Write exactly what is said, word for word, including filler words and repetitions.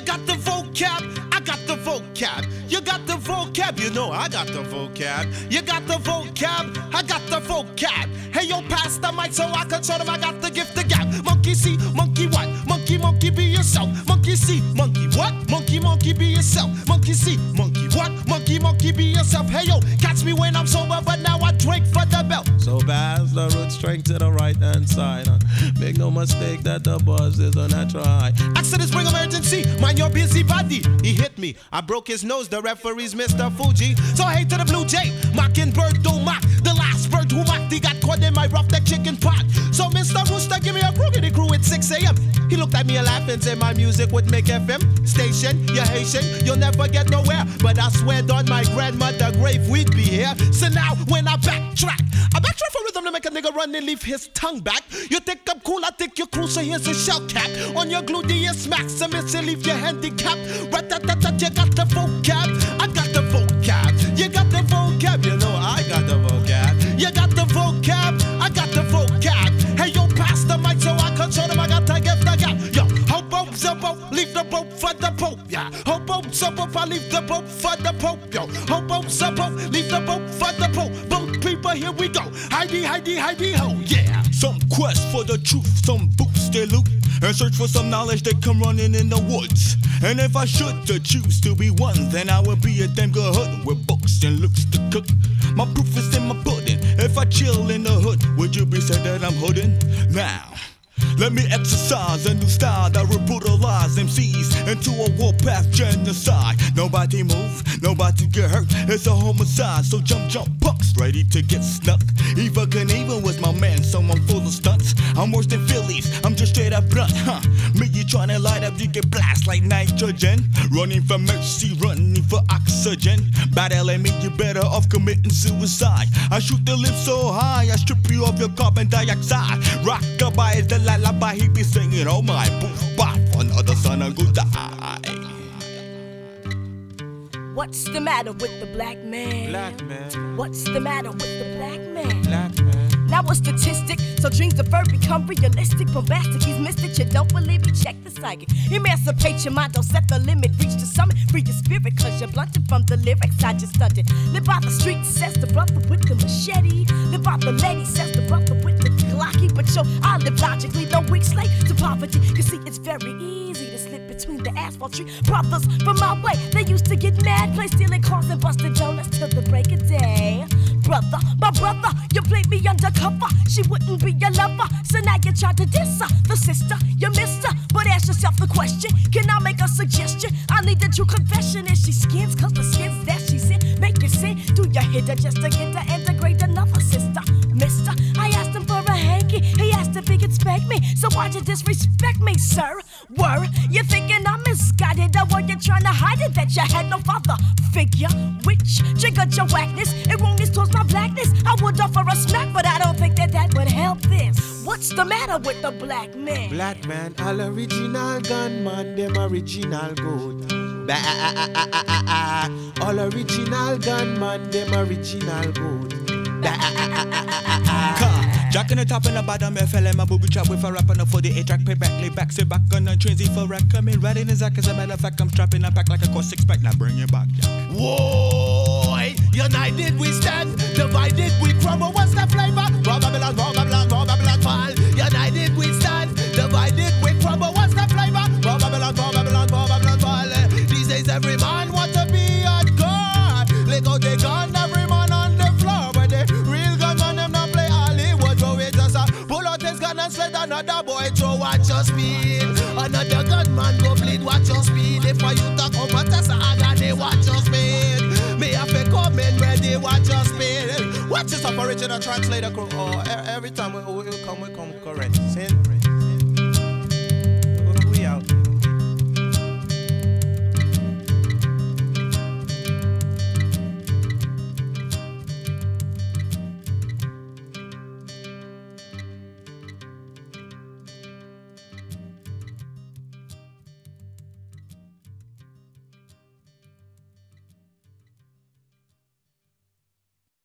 got the vocab, I got the vocab. You got the vocab, you know I got the vocab. You got the vocab, I got the vocab. Hey yo, pass the mic so I can show them I got the gift of gab. Monkey see, monkey what? Monkey, monkey be yourself. Monkey see, monkey what? Monkey, monkey be yourself. Monkey see, monkey what? Monkey, monkey be yourself. Hey yo, catch me when I'm sober, but now I drink for the belt. So pass the root string to the right hand side. Huh? Make no mistake that the buzz is a natural high. Accidents bring emergency, mind your busy body. He hit me, I broke his nose, the referee's Mister Fuji. So hey to the blue jay, mockingbird don't mock. The last bird who mocked, he got caught in my rough neck chicken pot. So Mister Rooster, give me a crookedy crew at six a.m. He looked at me and laughed and said my music would make F M station. You're Haitian, you'll never get nowhere. But I swear on my grandmother grave we'd be here. So now when I backtrack, I backtrack for rhythm to make a nigga run and leave his tongue back. You think I'm cool, I think you're cool, so here's a shell cap. On your gluteus maximus, you leave your handicap. Rat-tat-tat-tat, you got the vocab, I got the vocab. You got the vocab, you know I got the vocab. You got the vocab, I got the vocab. Hey yo, pass the mic so I can show them I got to give the gap. Yo, hope, zopo, leave the boat for the Pope. Yeah, hope, zopo, I leave the boat for the Pope. Yo, hope, zopo, leave the boat for the Pope. Boat people, here we go. Heidi, Heidi, Heidi, ho, yeah. Some quest for the truth, some boots they loot, and search for some knowledge they come running in the woods. And if I should to choose to be one, then I would be a damn good hood with books and looks to cook. My proof is in my pudding. If I chill in the hood, would you be said that I'm hooding? Now, let me exercise a new style that will brutalize M Cs into a warpath genocide. Nobody move, nobody get hurt, it's a homicide. So jump, jump, punks, ready to get snuck. Eva Knievel was my man, so I'm full of stunts. I'm worse than Phillies, I'm just straight up blunt, huh? Me, you tryna light up, you get blast like nitrogen. Running for mercy, running for oxygen. Battling me, you better off committing suicide. I shoot the lips so high, I strip you of your carbon dioxide. Rockabye is the lullaby he be singing, oh my, poof, bop, another son of good die. What's the matter with the black man? Black man. What's the matter with the black man? Black man. Now a statistic, so dreams deferred become realistic. Bombastic, he's mystic, you don't believe me, check the psychic. Emancipate your mind, don't set the limit, reach the summit. Free your spirit, cause you're blunted from the lyrics I just stunted. Live by the streets, says the brother with the machete. Live by the lady, says the brother with the glocky. But yo, I live logically, no weak slave to poverty. You see, it's very easy to slip between the asphalt tree. Brothers from my way, they used to get mad, play stealing cars and busted donuts till the break of day. Brother, my brother, you played me undercover. She wouldn't be your lover, so now you try to diss her. The sister, you missed her, but ask yourself the question: can I make a suggestion? I need a true confession. Is she skins? Cause the skins that she's in make you sin. Do you hit her just to get to integrate another sister? Mister, I asked him for a hanky, he asked if he could spank me. So why'd you disrespect me, sir? Word, you thinking I'm misguided, or were you trying to hide it that you had no father figure? Which triggered your whackness, erroneous towards my blackness. I would offer a smack, but I don't think that that would help this. What's the matter with the black man? Black man, all original gunman, them original good. Ba all original gunman, them original good. Jack in the top and the bottom, F L M, a booby trap with a rap on the forty-eight track, payback, lay back, sit back on the trains, for rack, coming right in his act. As a matter of fact, I'm strapping a pack like a course six pack, now bring it back, yeah. Whoa, united we stand, divided we crumble. What's the flavor? Raw Babylon, raw Babylon, raw Babylon fall. United we stand, divided we crumble. What's the flavor? Raw Babylon, raw Babylon, raw Babylon fall. These days every man want to be on guard. Let out the gun, every man on the floor. But the real gunman, them not play Hollywood. So we just uh, pull out his gun and sled another boy through. Watch your speed. Another gunman go bleed. Watch your speed. If I you talk over Tessa Agane, watch your speed. Me have to come in ready. Watch your speed. Watch this up original translator crew. Oh, every time we, we come, we come correct. Same